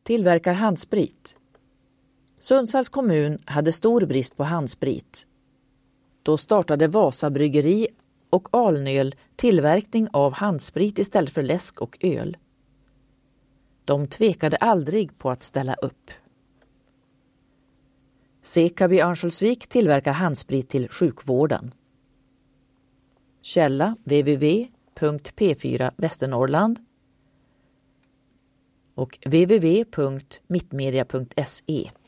Tillverkar handsprit. Sundsvalls kommun hade stor brist på handsprit. Då startade Vasa bryggeri och Alnöl tillverkning av handsprit istället för läsk och öl. De tvekade aldrig på att ställa upp. Sekaby Örnsköldsvik tillverkar handsprit till sjukvården. Källa www.p4västernorrland och www.mittmedia.se.